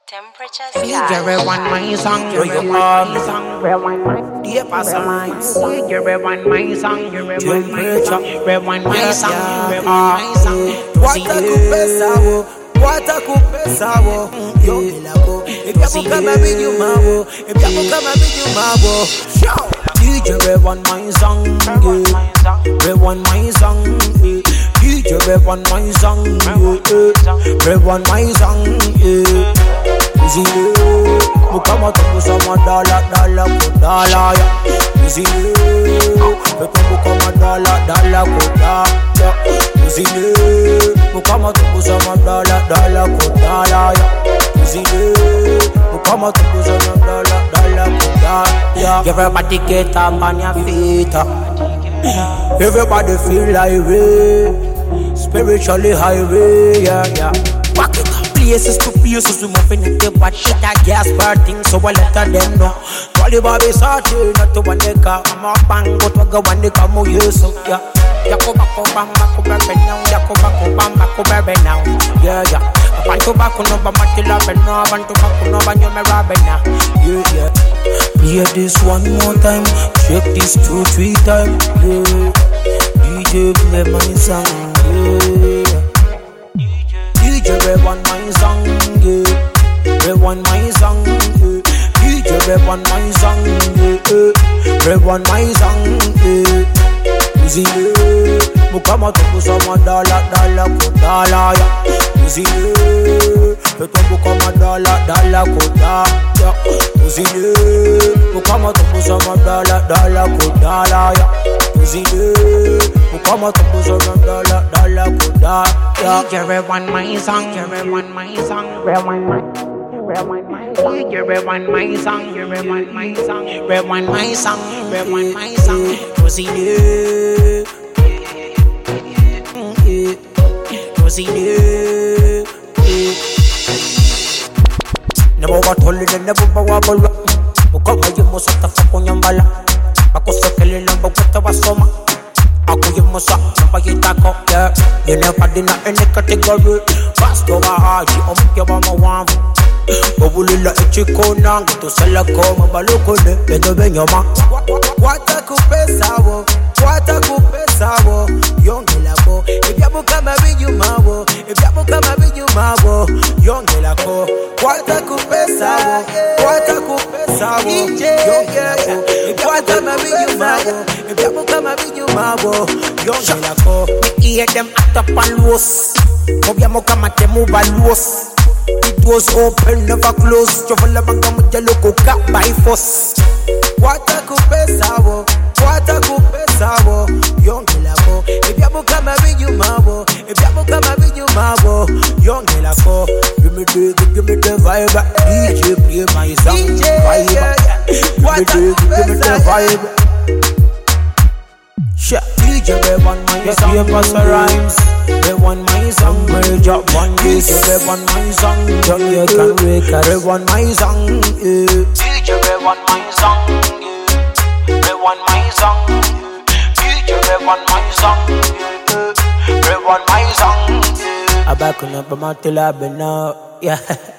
Temperature DJ rewind my song, rewind my song, rewind my deep lines. DJ rewind my song, temperature, rewind my song, rewind my song. Watakupesa wo, yo milako. Ebiabuka mabiju mawo, ebiabuka mabiju mawo. Show. DJ rewind my song, rewind my song. DJ rewind my song, rewind my song. Zile, mukama tukusa madala kodala ya. Zile, pepe mukama dala kodala ya. Zile, mukama tukusa madala kodala ya. Zile, mukama tukusa madala kodala ya. Everybody get up on your feet. Everybody feel like way, spiritually highway, yeah. Walk it up. Places to places, we moving at the bad shit, I gas burning, so I let them know. Wally Bobby Sartre, not to one nigga, I'm a bang, but we go one nigga, more years, so yeah. Yakobako Bamba, Kobe now, Yakobako Bamba, Kobe now, yeah. I want to back on over my killer, but no, I want to back on over your Marabena, yeah. Play this one more time, check this 2-3 times, yeah. DJ play my song, yeah. DJ rewind my song, yeah. Rewind my song, yeah. DJ rewind my song, yeah. Rewind my song, yeah. Zile, mukama tukusa madala kodala ya. Zile, pepe mukama dala kodala ya. Zile, mukama tukusa madala kodala ya. Zile, mukama tukusa madala kodala ya. DJ rewind my song, rewind my song, rewind my DJ rewind my song, rewind my song, rewind my song, rewind my song. Rosine, Rosine. Never got holy, never wabble. Mukama yemo sota fakunyambala. Bakosa kele namba wata wasoma. Aku yemo sa namba yitako, yeah. You never did not any category. Fast over hard, you omke wa mawavu. Obulila echiko nangu to selako mabalokole bedo benyoma. Watakupesa wo, yongelako. Ebiabuka mabiju mawo, yongelako. Watakupesa wo, yongelako. Ebiabuka mabiju mawo, yongelako. Me hear them act up and loose. Mobiamoka matemu baluos. It was open, never closed. Travel among the local cat by force. Watakupesa wo, yongelako. Ebiabuka mabiju mawo, yongelako. Give me the vibe. DJ play my song, vibe. Give me the vibe. DJ rewind my song, rhymes. Rewind my song, drop one kiss. Rewind my song, Jamaican records. Rewind my song, DJ rewind my song, rewind my song. DJ rewind my song, rewind my song. Abakuna bamatila bena, yeah.